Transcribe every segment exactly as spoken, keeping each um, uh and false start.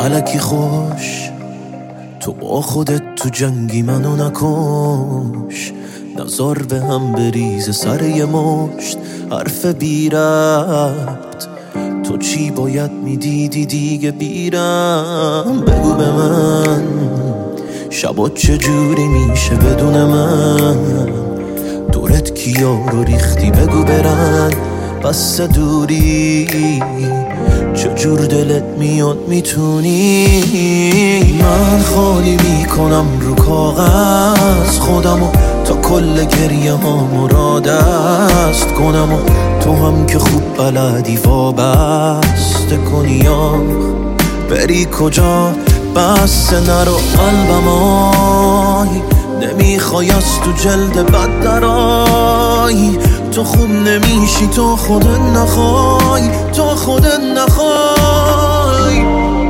الکی خوش تو با خودت تو جنگی منو نکش، نزار به هم بریز سر یه مشت حرف بی ربط. تو چی باید میدیدی دیگه بیرم؟ بگو به من شبا چجوری میشه بدون من؟ دورت کیا رو ریختی بگو برن بس دوری، چجور دلت میاد میتونی؟ من خالی میکنم رو کاغذ خودمو تا کل گریه ها را دست کنم، و تو هم که خوب بلدی وابسته کنی آخ بری کجا؟ بس نرو قلبم آی، نمیخوای از تو جلد بد درای. تو خوب نمیشی تو خودت نخوای، تو خودت نخوای.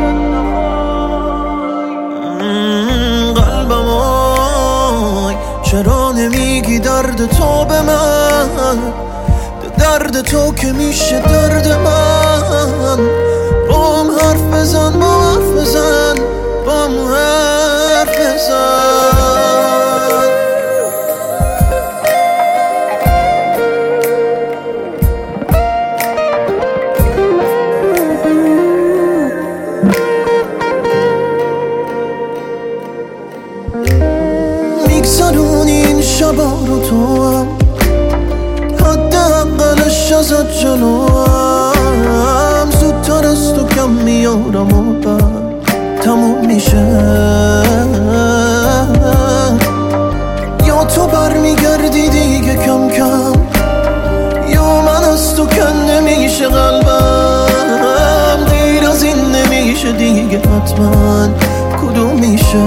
قلبم آی چرا نمیگی درد تو به من؟ درد تو که میشه درد من. بام حرف بزن با حرف بزن بام حرف بزن. میگذرونی این شبا رو تو هم، حد اقلش ازت جلوم، زودتر از تو کم میارم و بعد تموم میشه. یا تو بر میگردی دیگه کم کم، یا من از تو کن نمیشه قلبم. دیر از این نمیشه دیگه حتما کدوم میشه؟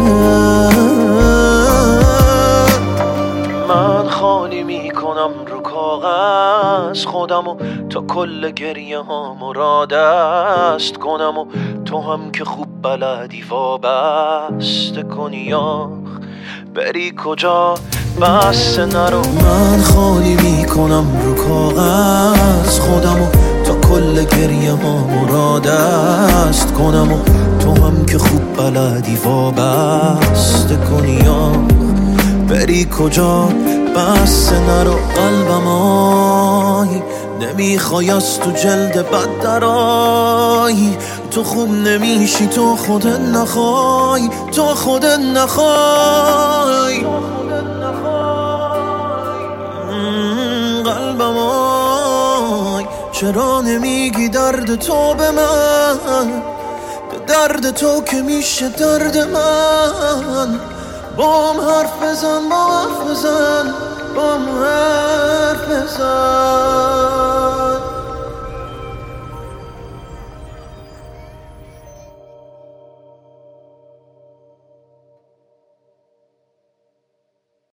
من خالی میکنم رو کاغذ خودمو تا کل گریه هامو را دست کنم، و تو هم که خوب بلدی وابسته کنی آخ بری کجا؟ بس نرو. من خالی میکنم رو کاغذ خودمو تا کل گریه هامو را دست کنم، و تو هم که خوب بلدی وابسته کنی آخ بری کجا؟ بس نرو قلبم آی، نمیخوای از تو جلد بد درای. تو خوب نمیشی تو خودت نخوای، تو خودت نخوای. قلبم آی چرا نمیگی درد تو به من؟ درد تو که میشه درد من. بام حرف بزن با حرف بزن بام حرف بزن.